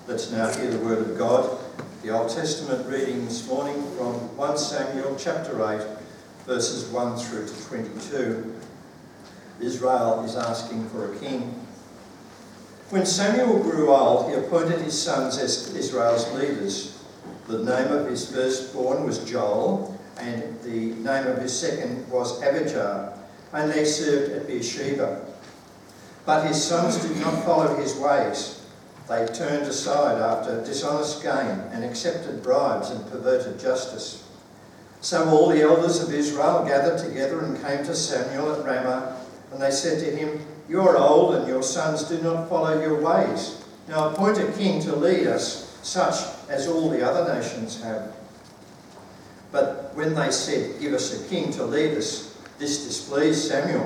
Let's now hear the word of God. The Old Testament reading this morning from 1 Samuel chapter 8, verses 1 through to 22. Israel is asking for a king. When Samuel grew old, he appointed his sons as Israel's leaders. The name of his firstborn was Joel, and the name of his second was Abijah, and they served at Beersheba. But his sons did not follow his ways. They turned aside after dishonest gain and accepted bribes and perverted justice. So all the elders of Israel gathered together and came to Samuel at Ramah, and they said to him, "You are old, and your sons do not follow your ways. Now appoint a king to lead us, such as all the other nations have." But when they said, "Give us a king to lead us," this displeased Samuel.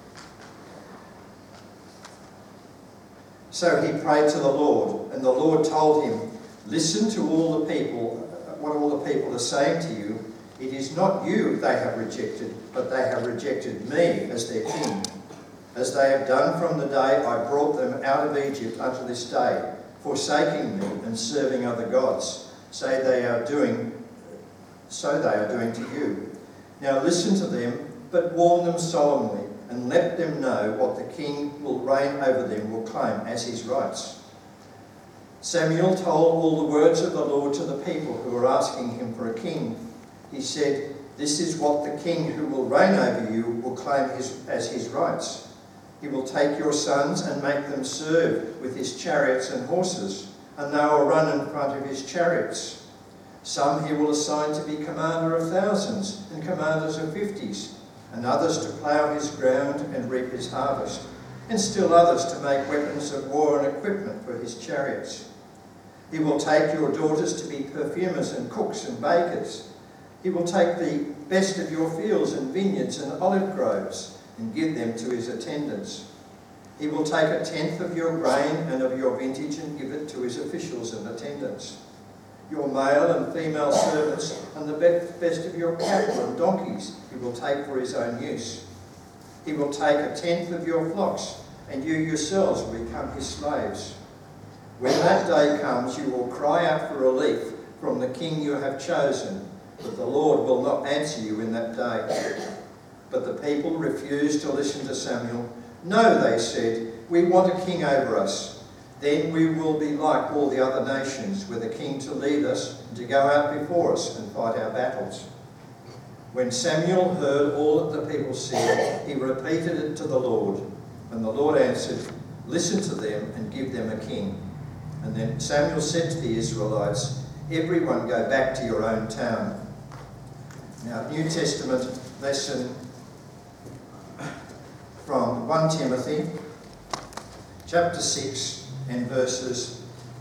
So he prayed to the Lord, and the Lord told him, "Listen to all the people, what all the people are saying to you. It is not you they have rejected, but they have rejected me as their king, as they have done from the day I brought them out of Egypt unto this day, forsaking me and serving other gods. So they are doing to you. Now listen to them, but warn them solemnly, and let them know what the king who will reign over them will claim as his rights." Samuel told all the words of the Lord to the people who were asking him for a king. He said, "This is what the king who will reign over you will claim as his rights. He will take your sons and make them serve with his chariots and horses, and they will run in front of his chariots. Some he will assign to be commander of thousands and commanders of 50s, and others to plough his ground and reap his harvest, and still others to make weapons of war and equipment for his chariots. He will take your daughters to be perfumers and cooks and bakers. He will take the best of your fields and vineyards and olive groves and give them to his attendants. He will take a tenth of your grain and of your vintage and give it to his officials and attendants. Your male and female servants and the best of your cattle and donkeys he will take for his own use. He will take a tenth of your flocks, and you yourselves will become his slaves. When that day comes, you will cry out for relief from the king you have chosen, but the Lord will not answer you in that day." But the people refused to listen to Samuel. "No," they said, "we want a king over us. Then we will be like all the other nations, with a king to lead us and to go out before us and fight our battles." When Samuel heard all that the people said, he repeated it to the Lord. And the Lord answered, "Listen to them and give them a king." And then Samuel said to the Israelites, "Everyone go back to your own town." Now, New Testament lesson from 1 Timothy chapter 6 and verses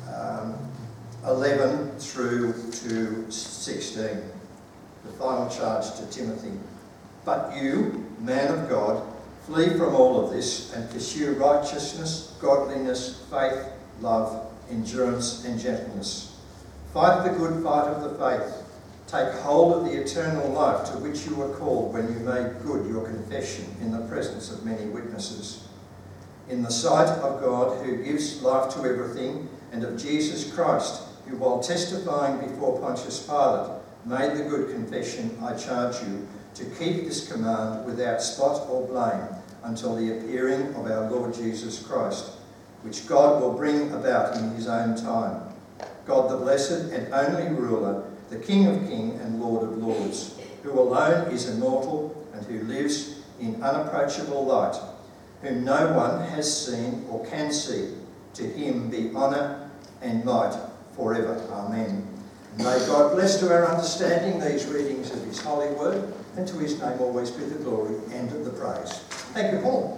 11 through to 16. The final charge to Timothy. "But you, man of God, flee from all of this and pursue righteousness, godliness, faith, love, endurance and gentleness. Fight the good fight of the faith. Take hold of the eternal life to which you were called when you made good your confession in the presence of many witnesses. In the sight of God, who gives life to everything, and of Jesus Christ, who while testifying before Pontius Pilate made the good confession, I charge you to keep this command without spot or blame until the appearing of our Lord Jesus Christ, which God will bring about in his own time. God the blessed and only ruler, the King of kings and Lord of lords, who alone is immortal and who lives in unapproachable light, whom no one has seen or can see. To him be honour and might forever. Amen. And may God bless to our understanding these readings of his holy word, and to his name always be the glory and the praise. Thank you, Paul.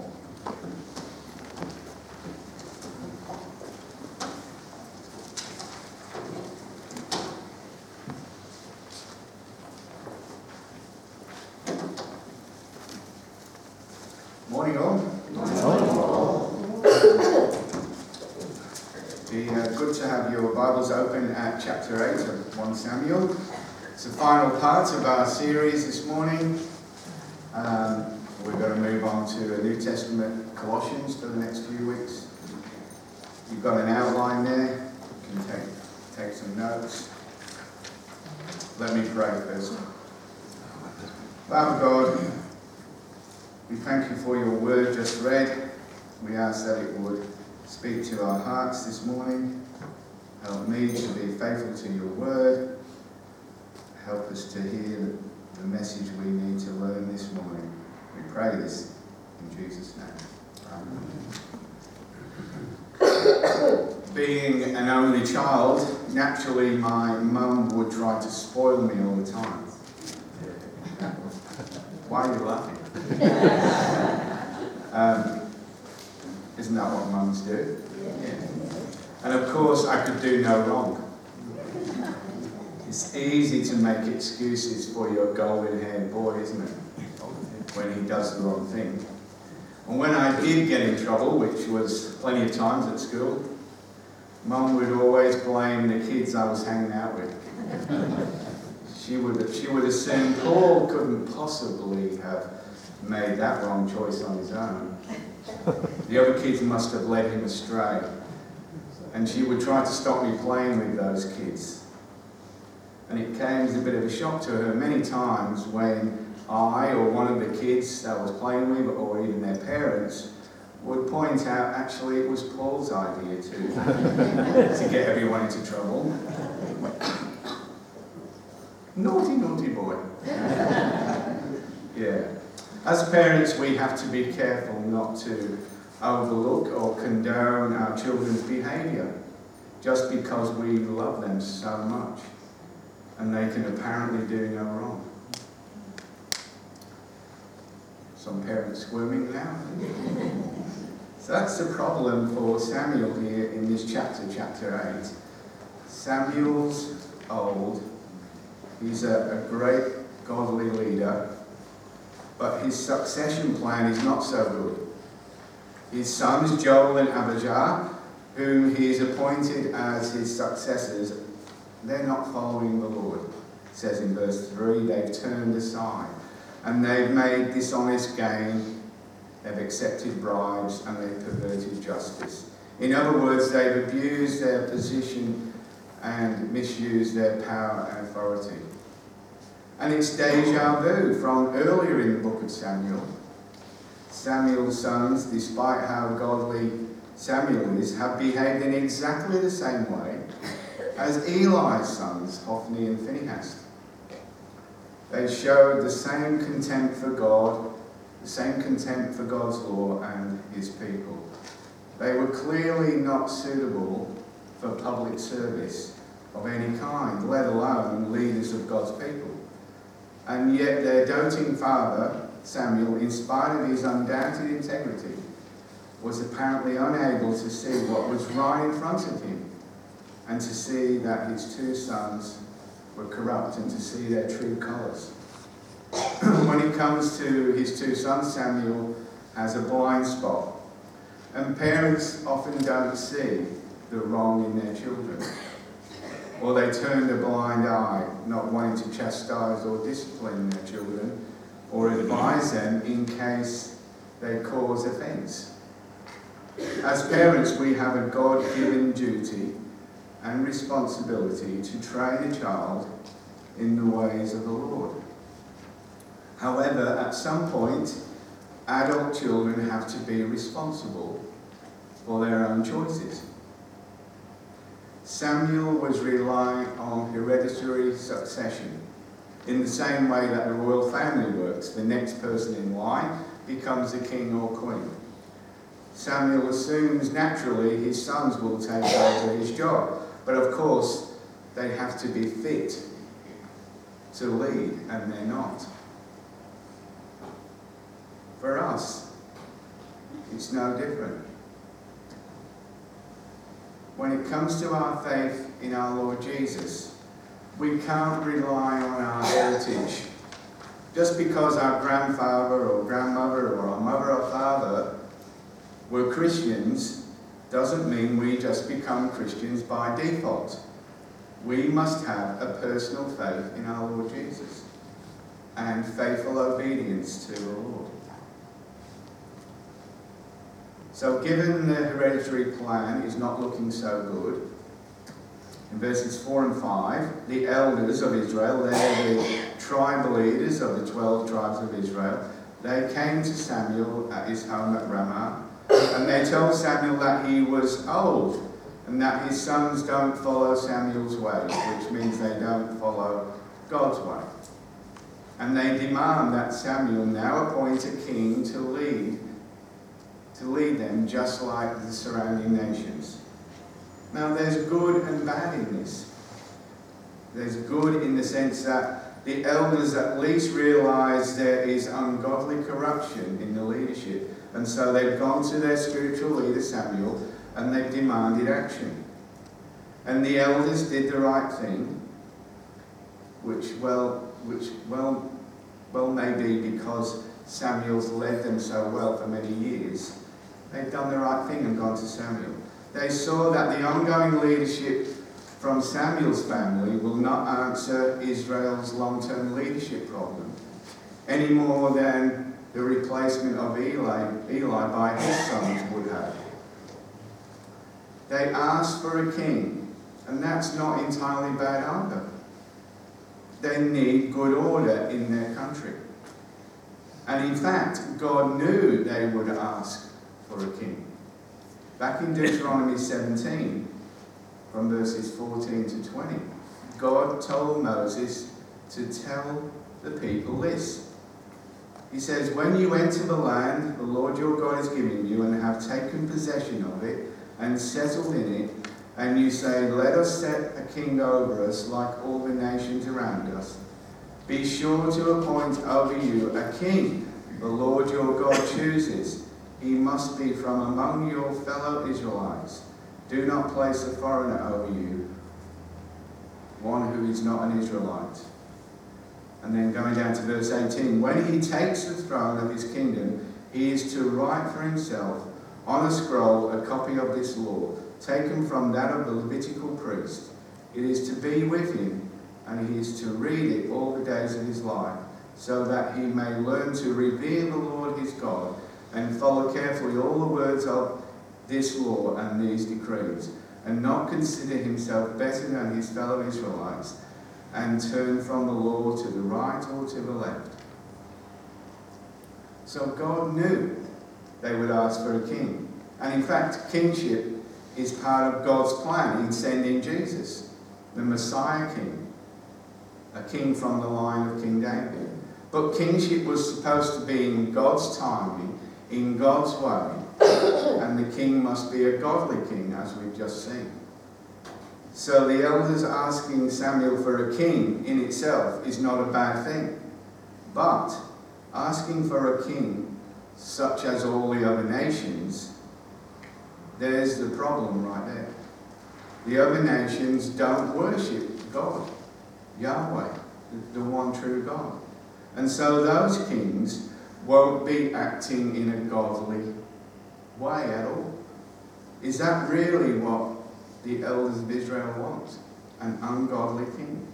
Morning all. Good to have your Bibles open at chapter 8 of 1 Samuel. It's the final part of our series this morning. We're going to move on to a New Testament Colossians for the next few weeks. You've got an outline there. can take some notes. Let me pray first. Father God, we thank you for your word just read. We ask that it would speak to our hearts this morning. Help me to be faithful to your word. Help us to hear the message we need to learn this morning. We pray this in Jesus' name. Amen. Being an only child, naturally my mum would try to spoil me all the time. Why are you laughing? Isn't that what mums do? Yeah. And of course I could do no wrong. It's easy to make excuses for your golden-haired boy, isn't it? When he does the wrong thing. And when I did get in trouble, which was plenty of times at school, Mum would always blame the kids I was hanging out with. She would assume Paul couldn't possibly have made that wrong choice on his own. The other kids must have led him astray. And she would try to stop me playing with those kids. And it came as a bit of a shock to her many times when I or one of the kids that I was playing with, or even their parents, would point out actually it was Paul's idea to get everyone into trouble. Naughty, naughty boy. Yeah. As parents, we have to be careful not to overlook or condone our children's behaviour just because we love them so much and they can apparently do no wrong. Some parents squirming now. So that's the problem for Samuel here in this chapter, chapter 8. Samuel's old. He's a great godly leader, but his succession plan is not so good. His sons, Joel and Abijah, whom he has appointed as his successors, they're not following the Lord. It says in verse 3, they've turned aside and they've made dishonest gain, they've accepted bribes and they've perverted justice. In other words, they've abused their position and misused their power and authority. And it's deja vu from earlier in the book of Samuel. Samuel's sons, despite how godly Samuel is, have behaved in exactly the same way as Eli's sons, Hophni and Phinehas. They showed the same contempt for God, the same contempt for God's law and his people. They were clearly not suitable for public service of any kind, let alone leaders of God's people. And yet their doting father, Samuel, in spite of his undoubted integrity, was apparently unable to see what was right in front of him and to see that his two sons were corrupt and to see their true colours. When it comes to his two sons, Samuel has a blind spot. And parents often don't see the wrong in their children. Or they turn a blind eye, not wanting to chastise or discipline their children, or advise them in case they cause offence. As parents, we have a God-given duty and responsibility to train a child in the ways of the Lord. However, at some point, adult children have to be responsible for their own choices. Samuel was relying on hereditary succession in the same way that the royal family works. The next person in line becomes the king or queen. Samuel assumes naturally his sons will take over his job, but of course they have to be fit to lead, and they're not. For us, it's no different. When it comes to our faith in our Lord Jesus, we can't rely on our heritage. Just because our grandfather or grandmother or our mother or father were Christians doesn't mean we just become Christians by default. We must have a personal faith in our Lord Jesus and faithful obedience to the Lord. So given the hereditary plan is not looking so good, In verses 4 and 5, the elders of Israel, they're the tribal leaders of the 12 tribes of Israel, they came to Samuel at his home at Ramah, and they told Samuel that he was old and that his sons don't follow Samuel's ways, which means they don't follow God's way. And they demand that Samuel now appoint a king to lead them just like the surrounding nations. Now there's good and bad in this. There's good in the sense that the elders at least realise there is ungodly corruption in the leadership. And so they've gone to their spiritual leader Samuel and they've demanded action. And the elders did the right thing, which may be because Samuel's led them so well for many years. They've done the right thing and gone to Samuel. They saw that the ongoing leadership from Samuel's family will not answer Israel's long-term leadership problem any more than the replacement of Eli by his sons would have. They asked for a king, and that's not entirely bad either. They need good order in their country. And in fact, God knew they would ask for a king. Back in Deuteronomy 17, from verses 14 to 20, God told Moses to tell the people this. He says, "When you enter the land the Lord your God is giving you and have taken possession of it and settled in it, and you say, 'Let us set a king over us like all the nations around us,' be sure to appoint over you a king the Lord your God chooses. He must be from among your fellow Israelites. Do not place a foreigner over you, one who is not an Israelite." And then going down to verse 18, "When he takes the throne of his kingdom, he is to write for himself on a scroll a copy of this law, taken from that of the Levitical priest. It is to be with him, and he is to read it all the days of his life, so that he may learn to revere the Lord his God and follow carefully all the words of this law and these decrees, and not consider himself better than his fellow Israelites, and turn from the law to the right or to the left." So God knew they would ask for a king. And in fact, kingship is part of God's plan in sending Jesus, the Messiah king, a king from the line of King David. But kingship was supposed to be in God's timing, in God's way, and the king must be a godly king, as we've just seen. So the elders asking Samuel for a king in itself is not a bad thing. But asking for a king such as all the other nations, there's the problem right there. The other nations don't worship God, Yahweh, the one true God. And so those kings won't be acting in a godly way at all. Is that really what the elders of Israel want? An ungodly king?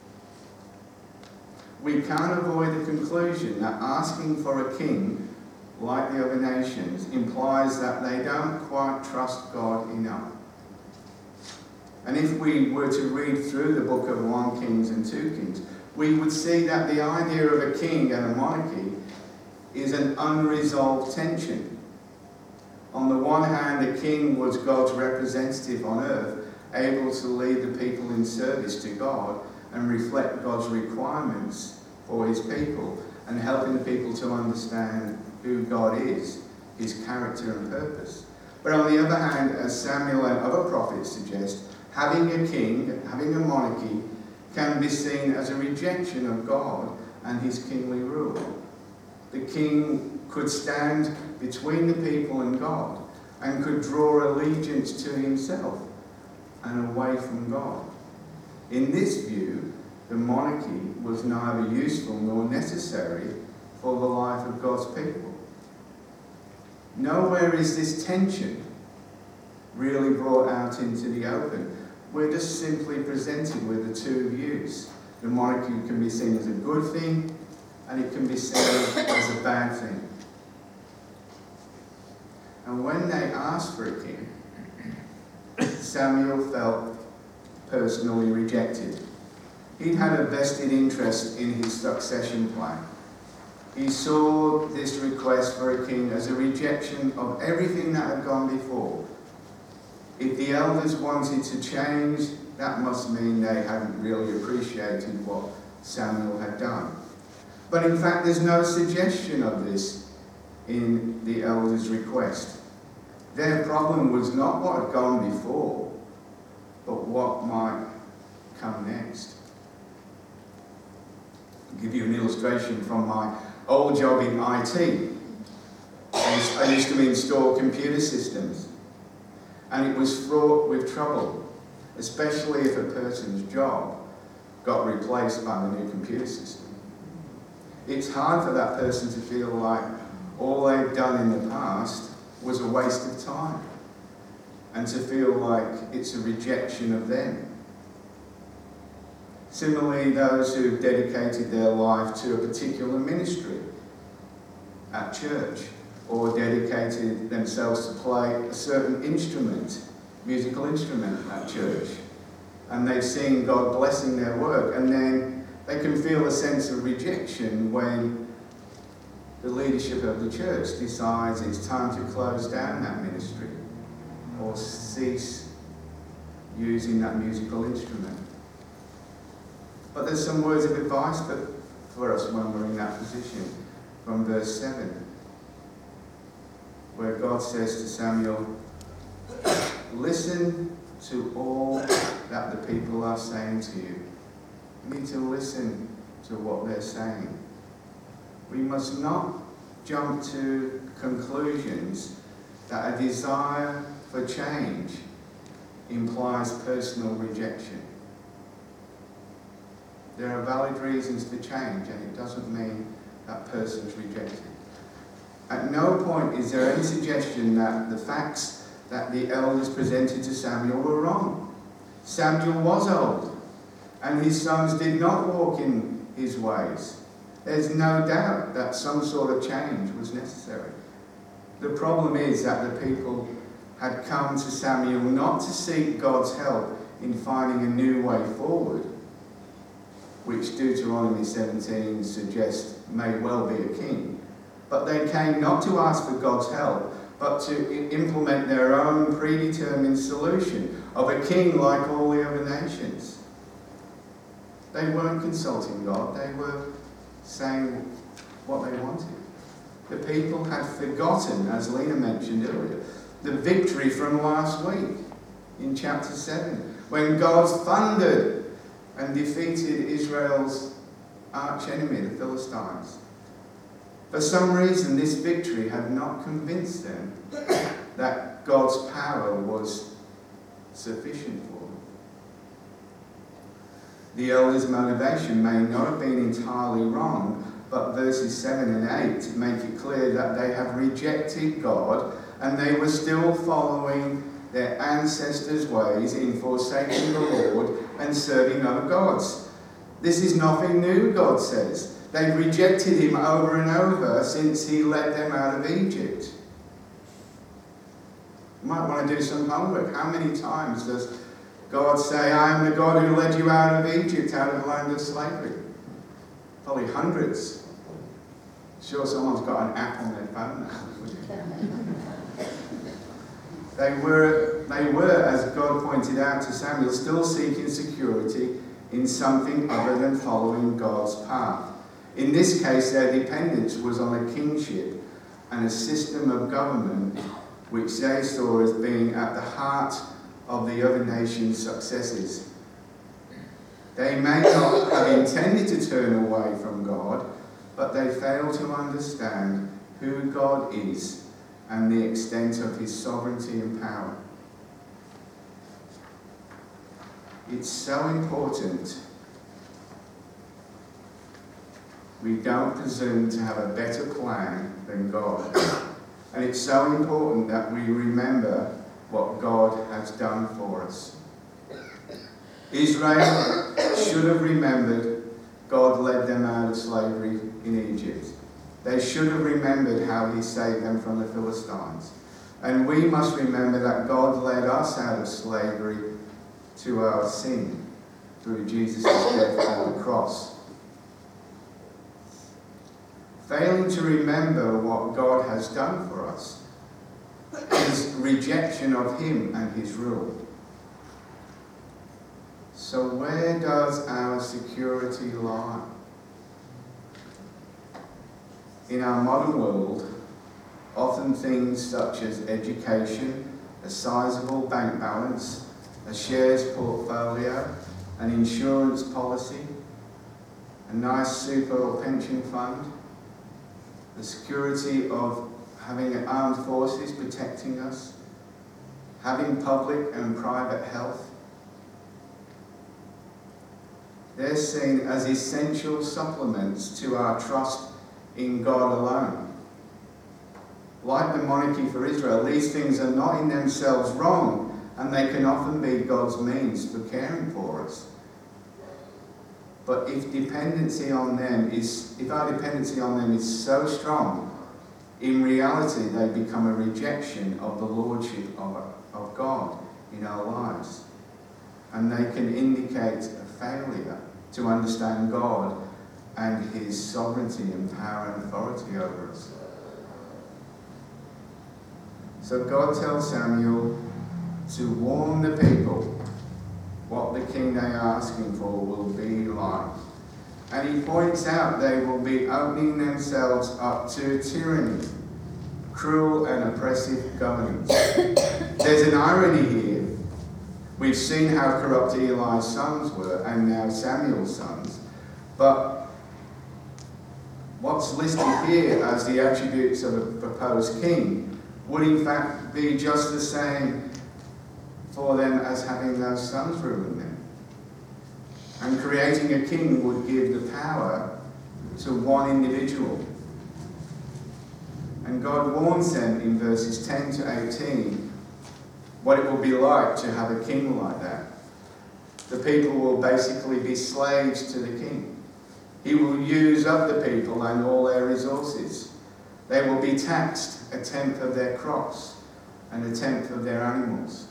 We can't avoid the conclusion that asking for a king like the other nations implies that they don't quite trust God enough. And if we were to read through the book of 1 Kings and 2 Kings, we would see that the idea of a king and a monarchy is an unresolved tension. On the one hand, the king was God's representative on earth, able to lead the people in service to God and reflect God's requirements for his people, and helping the people to understand who God is, his character and purpose. But on the other hand, as Samuel and other prophets suggest, having a king, having a monarchy, can be seen as a rejection of God and his kingly rule. The king could stand between the people and God and could draw allegiance to himself and away from God. In this view, the monarchy was neither useful nor necessary for the life of God's people. Nowhere is this tension really brought out into the open. We're just simply presented with the two views. The monarchy can be seen as a good thing, and it can be seen as a bad thing. And when they asked for a king, Samuel felt personally rejected. He'd had a vested interest in his succession plan. He saw this request for a king as a rejection of everything that had gone before. If the elders wanted to change, that must mean they hadn't really appreciated what Samuel had done. But in fact, there's no suggestion of this in the elders' request. Their problem was not what had gone before, but what might come next. I'll give you an illustration from my old job in IT. I used to install computer systems, and it was fraught with trouble, especially if a person's job got replaced by the new computer system. It's hard for that person to feel like all they've done in the past was a waste of time, and to feel like it's a rejection of them. Similarly, those who've dedicated their life to a particular ministry at church, or dedicated themselves to play a certain instrument, musical instrument at church, and they've seen God blessing their work, and then they can feel a sense of rejection when the leadership of the church decides it's time to close down that ministry or cease using that musical instrument. But there's some words of advice for us when we're in that position, from verse 7, where God says to Samuel, listen to all that the people are saying to you. You need to listen to what they're saying. We must not jump to conclusions that a desire for change implies personal rejection. There are valid reasons for change, and it doesn't mean that person's rejected. At no point is there any suggestion that the facts that the elders presented to Samuel were wrong. Samuel was old, and his sons did not walk in his ways. There's no doubt that some sort of change was necessary. The problem is that the people had come to Samuel not to seek God's help in finding a new way forward, which Deuteronomy 17 suggests may well be a king. But they came not to ask for God's help, but to implement their own predetermined solution of a king like all the other nations. They weren't consulting God, they were saying what they wanted. The people had forgotten, as Lena mentioned earlier, the victory from last week in chapter 7, when God thundered and defeated Israel's arch-enemy, the Philistines. For some reason, this victory had not convinced them that God's power was sufficient for them. The elders' motivation may not have been entirely wrong, but verses 7 and 8 make it clear that they have rejected God and they were still following their ancestors' ways in forsaking the Lord and serving other gods. This is nothing new, God says. They've rejected him over and over since he led them out of Egypt. You might want to do some homework. How many times does God say, I am the God who led you out of Egypt, out of the land of slavery? Probably hundreds. Sure, someone's got an app on their phone now. They were, as God pointed out to Samuel, still seeking security in something other than following God's path. In this case, their dependence was on a kingship and a system of government which they saw as being at the heart of the other nation's successes. They may not have intended to turn away from God, but they failed to understand who God is and the extent of his sovereignty and power. It's so important we don't presume to have a better plan than God. And it's so important that we remember what God has done for us. Israel should have remembered God led them out of slavery in Egypt. They should have remembered how he saved them from the Philistines. And we must remember that God led us out of slavery to our sin through Jesus' death on the cross. Failing to remember what God has done for us is rejection of him and his rule. So where does our security lie? In our modern world, often things such as education, a sizable bank balance, a shares portfolio, an insurance policy, a nice super or pension fund, the security of having armed forces protecting us, having public and private health, they're seen as essential supplements to our trust in God alone. Like the monarchy for Israel, these things are not in themselves wrong, and they can often be God's means for caring for us. But if our dependency on them is so strong, in reality they become a rejection of the lordship of God in our lives. And they can indicate a failure to understand God and his sovereignty and power and authority over us. So God tells Samuel to warn the people what the king they are asking for will be like. And he points out they will be opening themselves up to tyranny, cruel and oppressive governance. There's an irony here. We've seen how corrupt Eli's sons were, and now Samuel's sons. But what's listed here as the attributes of a proposed king would in fact be just the same for them as having those sons ruling them. And creating a king would give the power to one individual. And God warns them in verses 10 to 18 what it will be like to have a king like that. The people will basically be slaves to the king. He will use up the people and all their resources. They will be taxed a tenth of their crops and a tenth of their animals.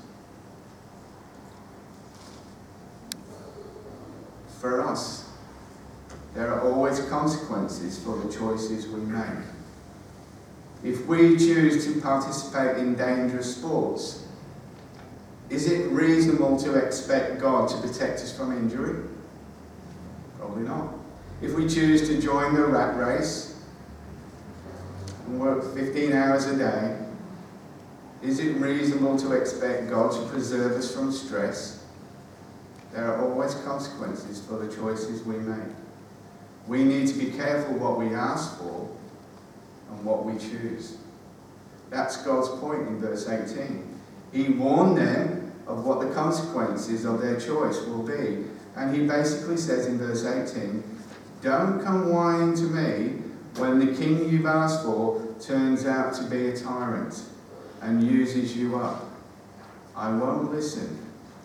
For us, there are always consequences for the choices we make. If we choose to participate in dangerous sports, is it reasonable to expect God to protect us from injury? Probably not. If we choose to join the rat race and work 15 hours a day, is it reasonable to expect God to preserve us from stress? There are always consequences for the choices we make. We need to be careful what we ask for and what we choose. That's God's point in verse 18. He warned them of what the consequences of their choice will be. And he basically says in verse 18, don't come whining to me when the king you've asked for turns out to be a tyrant and uses you up. I won't listen.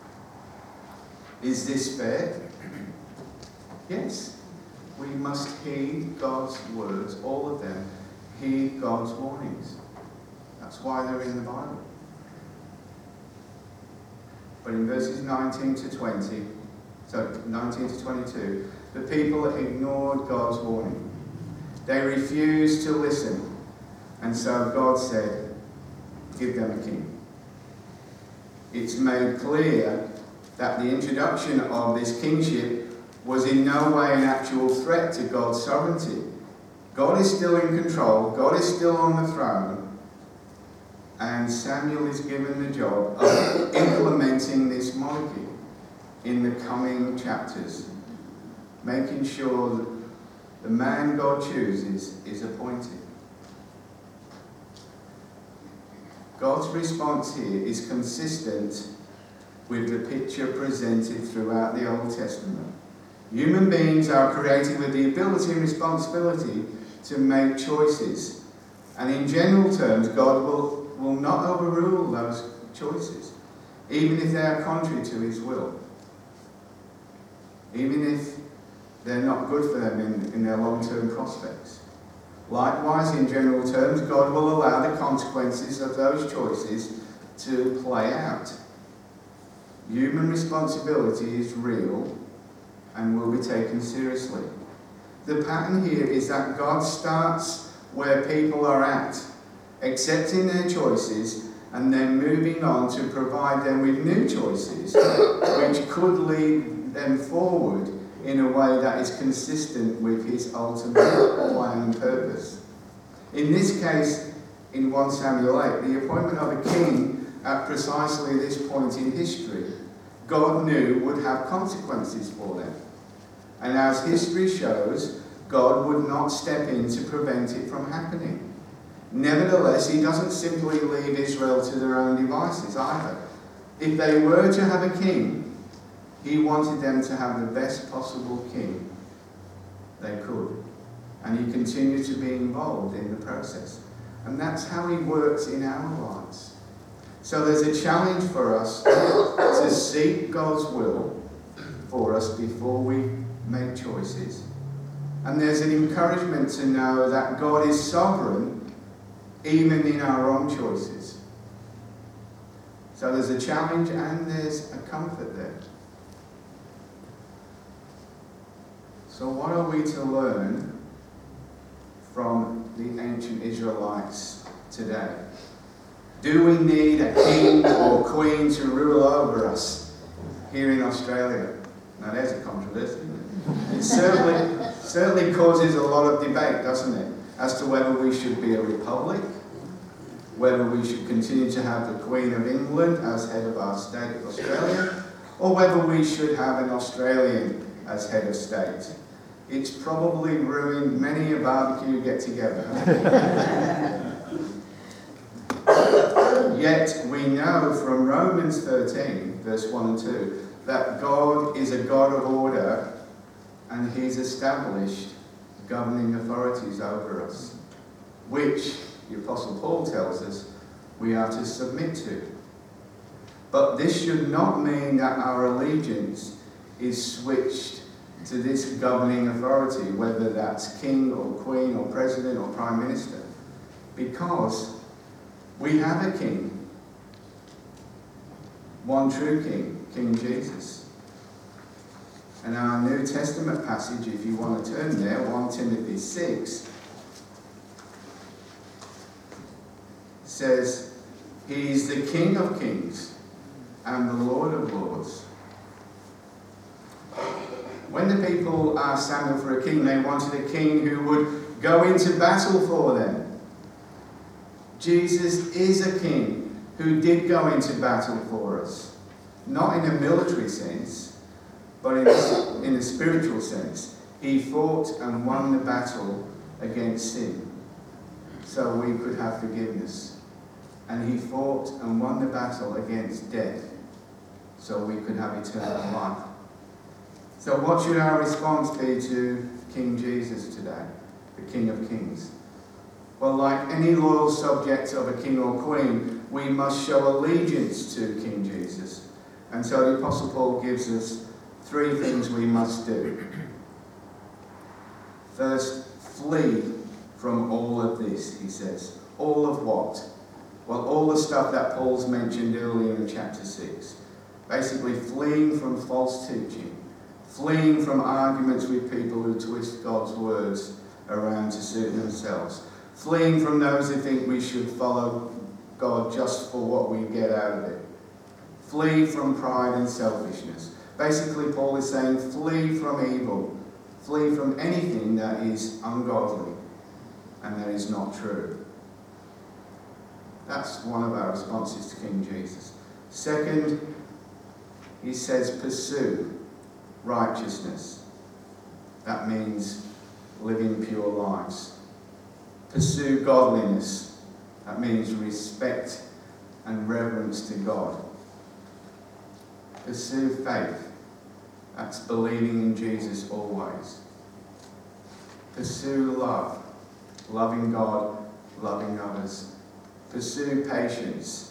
Is this fair? Yes. We must heed God's words, all of them. Heed God's warnings. That's why they're in the Bible. But in verses 19 to 22, the people ignored God's warning. They refused to listen. And so God said, give them a king. It's made clear that the introduction of this kingship was in no way an actual threat to God's sovereignty. God is still in control. God is still on the throne. And Samuel is given the job of implementing this monarchy in the coming chapters, making sure that the man God chooses is appointed. God's response here is consistent with the picture presented throughout the Old Testament. Human beings are created with the ability and responsibility to make choices. And in general terms, God will not overrule those choices, even if they are contrary to his will. Even if they're not good for them in their long-term prospects. Likewise, in general terms, God will allow the consequences of those choices to play out. Human responsibility is real and will be taken seriously. The pattern here is that God starts where people are at, accepting their choices and then moving on to provide them with new choices which could lead them forward in a way that is consistent with his ultimate plan and purpose. In this case, in 1 Samuel 8, the appointment of a king at precisely this point in history, God knew would have consequences for them. And as history shows, God would not step in to prevent it from happening. Nevertheless, he doesn't simply leave Israel to their own devices either. If they were to have a king, he wanted them to have the best possible king they could. And he continued to be involved in the process. And that's how he works in our lives. So there's a challenge for us to seek God's will for us before we make choices. And there's an encouragement to know that God is sovereign even in our own choices. So there's a challenge and there's a comfort there. So what are we to learn from the ancient Israelites today? Do we need a king or queen to rule over us here in Australia? Now there's a controversy. It certainly causes a lot of debate, doesn't it? As to whether we should be a republic, whether we should continue to have the Queen of England as head of our state of Australia, or whether we should have an Australian as head of state. It's probably ruined many a barbecue get-together. Yet we know from Romans 13, verse 1 and 2, that God is a God of order and he's established governing authorities over us, which the Apostle Paul tells us we are to submit to. But this should not mean that our allegiance is switched to this governing authority, whether that's king or queen or president or prime minister, because we have a king, one true king, King Jesus. And our New Testament passage, if you want to turn there, 1 Timothy 6, says, he is the King of kings and the Lord of lords. When the people asked Samuel for a king, they wanted a king who would go into battle for them. Jesus is a king who did go into battle for us. Not in a military sense, but in a spiritual sense. He fought and won the battle against sin, so we could have forgiveness. And he fought and won the battle against death, so we could have eternal life. So what should our response be to King Jesus today, the King of Kings? Well, like any loyal subject of a king or queen, we must show allegiance to King Jesus. And so the Apostle Paul gives us 3 things we must do. First, flee from all of this, he says. All of what? Well, all the stuff that Paul's mentioned earlier in chapter 6. Basically, fleeing from false teaching. Fleeing from arguments with people who twist God's words around to suit themselves. Fleeing from those who think we should follow God just for what we get out of it. Flee from pride and selfishness. Basically, Paul is saying, flee from evil. Flee from anything that is ungodly and that is not true. That's one of our responses to King Jesus. Second, he says, pursue righteousness. That means living pure lives. Pursue godliness. That means respect and reverence to God. Pursue faith. That's believing in Jesus always. Pursue love. Loving God, loving others. Pursue patience.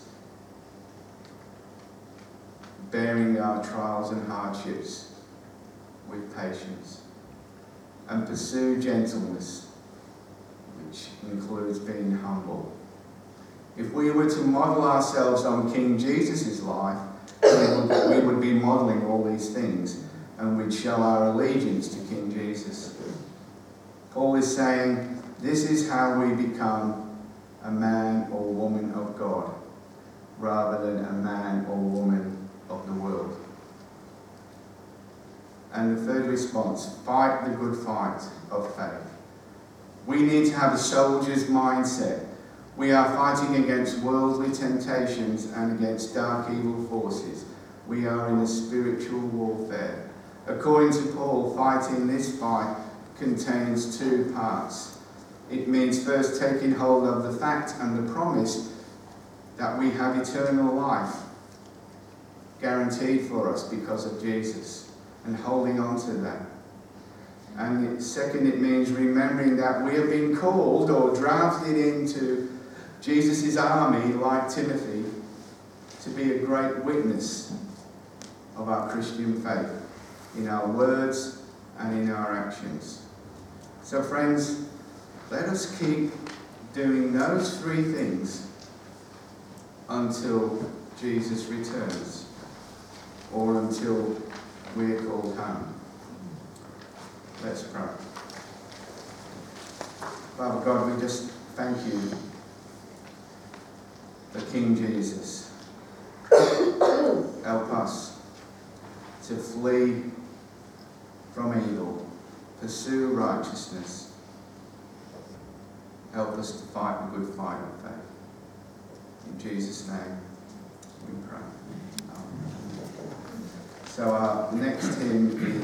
Bearing our trials and hardships with patience. And pursue gentleness, which includes being humble. If we were to model ourselves on King Jesus' life, we we would be modelling all these things, and we'd show our allegiance to King Jesus. Paul is saying, this is how we become a man or woman of God, rather than a man or woman of the world. And the third response, fight the good fight of faith. We need to have a soldier's mindset. We are fighting against worldly temptations and against dark evil forces. We are in a spiritual warfare. According to Paul, fighting this fight contains two parts. It means first taking hold of the fact and the promise that we have eternal life guaranteed for us because of Jesus, and holding on to that. And second, it means remembering that we have been called or drafted into Jesus' army, like Timothy, to be a great witness of our Christian faith in our words and in our actions. So friends, let us keep doing those three things until Jesus returns, or until we're called home. Let's pray. Father God, we just thank you for King Jesus. Help us to flee from evil, pursue righteousness. Help us to fight the good fight of faith. In Jesus' name we pray. Amen. So our next hymn is